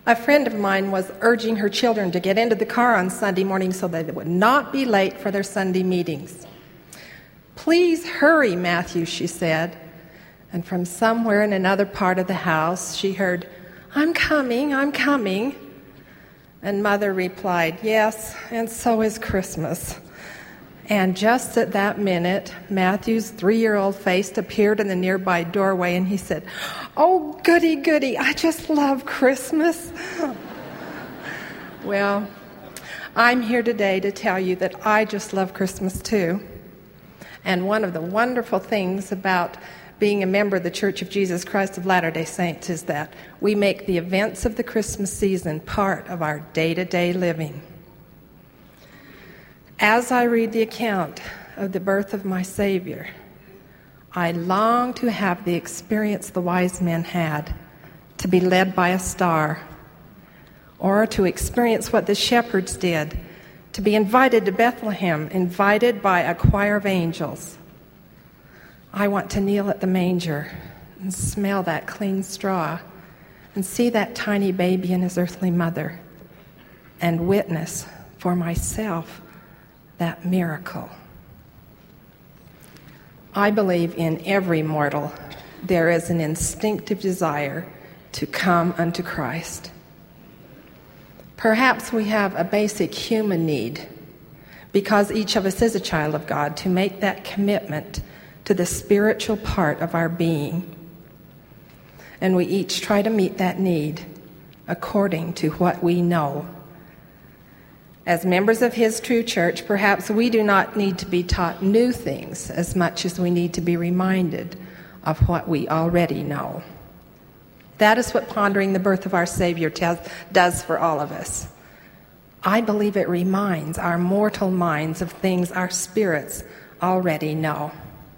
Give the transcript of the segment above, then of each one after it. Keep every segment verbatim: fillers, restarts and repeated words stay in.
A friend of mine was urging her children to get into the car on Sunday morning so that they would not be late for their Sunday meetings. "Please hurry, Matthew," she said. And from somewhere in another part of the house, she heard, "I'm coming, I'm coming." And Mother replied, "Yes, and so is Christmas." And just at that minute, Matthew's three-year-old face appeared in the nearby doorway, and he said, "Oh, goody, goody, I just love Christmas." Well, I'm here today to tell you that I just love Christmas too. And one of the wonderful things about being a member of the Church of Jesus Christ of Latter-day Saints is that we make the events of the Christmas season part of our day-to-day living. As I read the account of the birth of my Savior, I long to have the experience the wise men had, to be led by a star, or to experience what the shepherds did, to be invited to Bethlehem, invited by a choir of angels. I want to kneel at the manger and smell that clean straw and see that tiny baby and his earthly mother and witness for myself that miracle. I believe in every mortal there is an instinctive desire to come unto Christ. Perhaps we have a basic human need, because each of us is a child of God, to make that commitment to the spiritual part of our being. And we each try to meet that need according to what we know. As members of His true church, perhaps we do not need to be taught new things as much as we need to be reminded of what we already know. That is what pondering the birth of our Savior tells, does for all of us. I believe it reminds our mortal minds of things our spirits already know.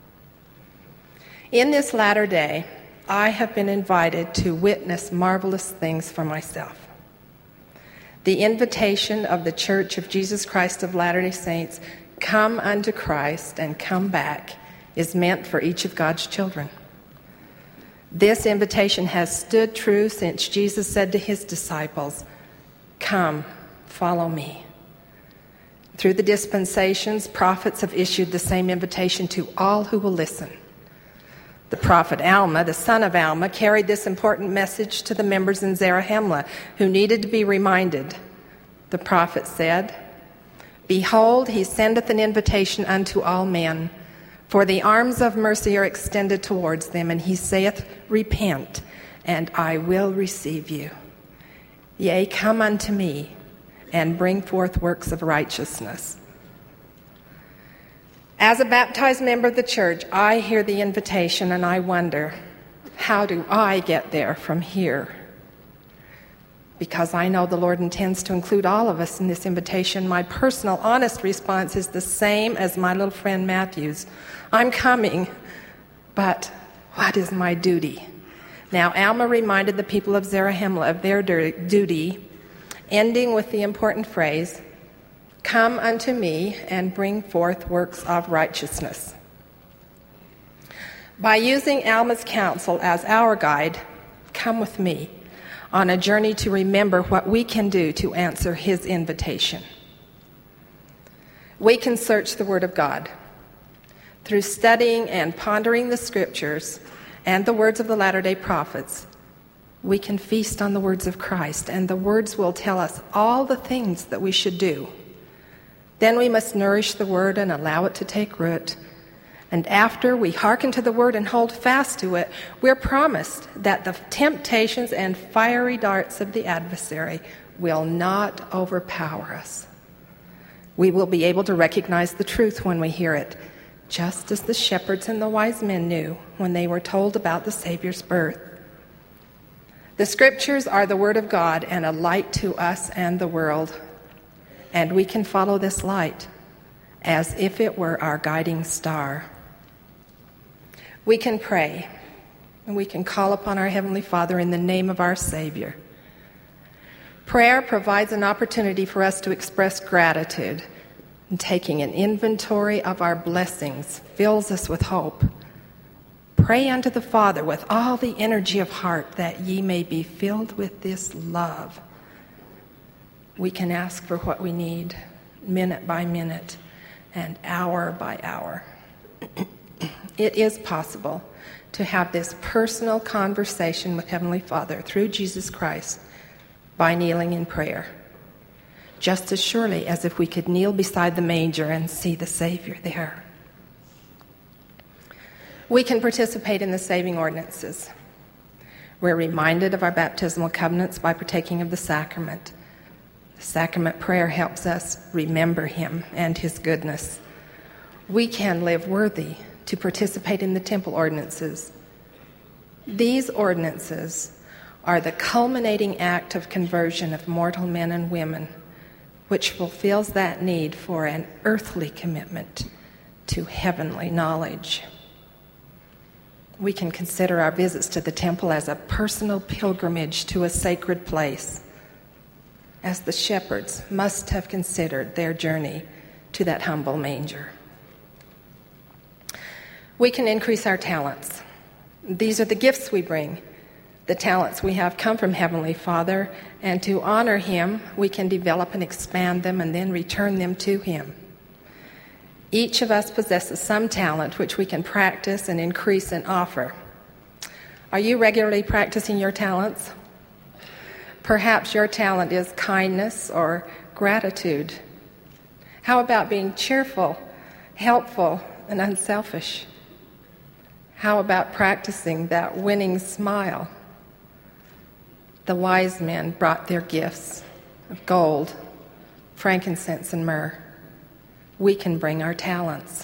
In this latter day, I have been invited to witness marvelous things for myself. The invitation of the Church of Jesus Christ of Latter-day Saints, "Come unto Christ and come back," is meant for each of God's children. This invitation has stood true since Jesus said to his disciples, "Come, follow me." Through the dispensations, prophets have issued the same invitation to all who will listen. The prophet Alma, the son of Alma, carried this important message to the members in Zarahemla who needed to be reminded. The prophet said, "Behold, he sendeth an invitation unto all men, for the arms of mercy are extended towards them, and he saith, Repent, and I will receive you. Yea, come unto me, and bring forth works of righteousness." As a baptized member of the church, I hear the invitation and I wonder, how do I get there from here? Because I know the Lord intends to include all of us in this invitation, my personal, honest response is the same as my little friend Matthew's. I'm coming, but what is my duty? Now, Alma reminded the people of Zarahemla of their duty, ending with the important phrase, "Come unto me and bring forth works of righteousness." By using Alma's counsel as our guide, come with me on a journey to remember what we can do to answer his invitation. We can search the Word of God. Through studying and pondering the Scriptures and the words of the latter-day prophets, we can feast on the words of Christ, and the words will tell us all the things that we should do. Then we must nourish the Word and allow it to take root. And after we hearken to the Word and hold fast to it, we're promised that the temptations and fiery darts of the adversary will not overpower us. We will be able to recognize the truth when we hear it, just as the shepherds and the wise men knew when they were told about the Savior's birth. The Scriptures are the Word of God and a light to us and the world. And we can follow this light as if it were our guiding star. We can pray, and we can call upon our Heavenly Father in the name of our Savior. Prayer provides an opportunity for us to express gratitude, and taking an inventory of our blessings fills us with hope. Pray unto the Father with all the energy of heart, that ye may be filled with this love. We can ask for what we need, minute by minute and hour by hour. It is possible to have this personal conversation with Heavenly Father through Jesus Christ by kneeling in prayer, just as surely as if we could kneel beside the manger and see the Savior there. We can participate in the saving ordinances. We're reminded of our baptismal covenants by partaking of the sacrament. The sacrament prayer helps us remember Him and His goodness. We can live worthy to participate in the temple ordinances. These ordinances are the culminating act of conversion of mortal men and women, which fulfills that need for an earthly commitment to heavenly knowledge. We can consider our visits to the temple as a personal pilgrimage to a sacred place, as the shepherds must have considered their journey to that humble manger. We can increase our talents. These are the gifts we bring. The talents we have come from Heavenly Father, and to honor Him, we can develop and expand them and then return them to Him. Each of us possesses some talent which we can practice and increase and offer. Are you regularly practicing your talents? Perhaps your talent is kindness or gratitude. How about being cheerful, helpful, and unselfish? How about practicing that winning smile? The wise men brought their gifts of gold, frankincense, and myrrh. We can bring our talents.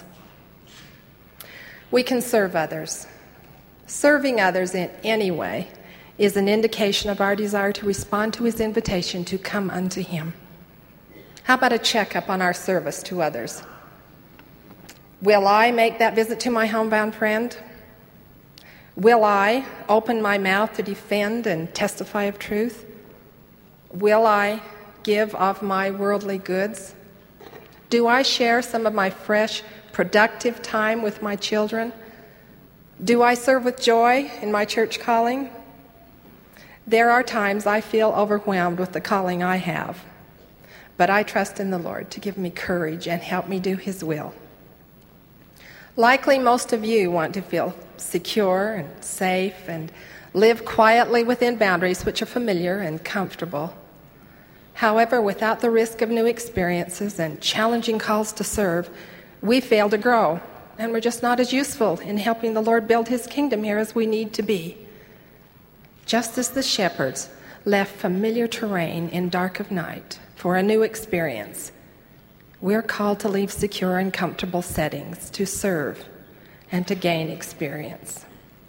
We can serve others. Serving others in any way is an indication of our desire to respond to His invitation to come unto Him. How about a checkup on our service to others? Will I make that visit to my homebound friend? Will I open my mouth to defend and testify of truth? Will I give of my worldly goods? Do I share some of my fresh, productive time with my children? Do I serve with joy in my church calling? There are times I feel overwhelmed with the calling I have, but I trust in the Lord to give me courage and help me do His will. Likely most of you want to feel secure and safe and live quietly within boundaries which are familiar and comfortable. However, without the risk of new experiences and challenging calls to serve, we fail to grow, and we're just not as useful in helping the Lord build His kingdom here as we need to be. Just as the shepherds left familiar terrain in dark of night for a new experience, we're called to leave secure and comfortable settings to serve and to gain experience.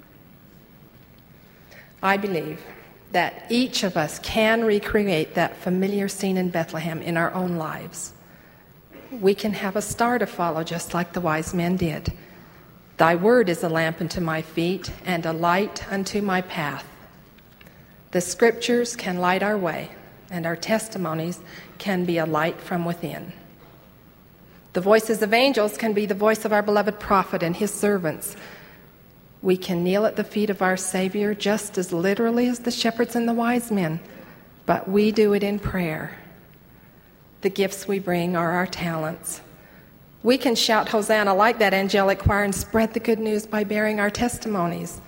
I believe that each of us can recreate that familiar scene in Bethlehem in our own lives. We can have a star to follow just like the wise men did. Thy word is a lamp unto my feet and a light unto my path. The scriptures can light our way, and our testimonies can be a light from within. The voices of angels can be the voice of our beloved prophet and his servants. We can kneel at the feet of our Savior just as literally as the shepherds and the wise men, but we do it in prayer. The gifts we bring are our talents. We can shout Hosanna like that angelic choir and spread the good news by bearing our testimonies.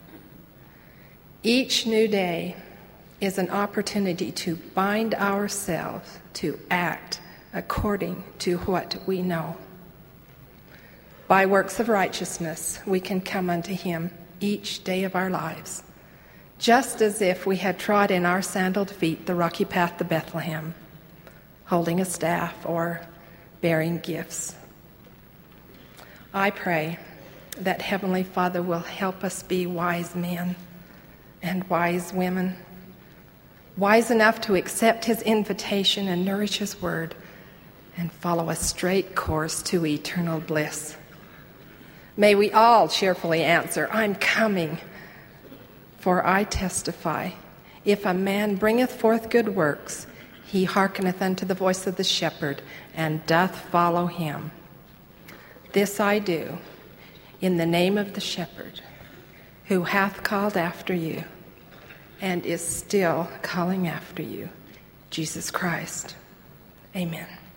Each new day is an opportunity to bind ourselves to act according to what we know. By works of righteousness, we can come unto Him each day of our lives, just as if we had trod in our sandaled feet the rocky path to Bethlehem, holding a staff or bearing gifts. I pray that Heavenly Father will help us be wise men and wise women, wise enough to accept His invitation and nourish His word and follow a straight course to eternal bliss. May we all cheerfully answer, I'm coming, for I testify, if a man bringeth forth good works, he hearkeneth unto the voice of the shepherd, and doth follow him. This I do, in the name of the shepherd, who hath called after you and is still calling after you, Jesus Christ. Amen.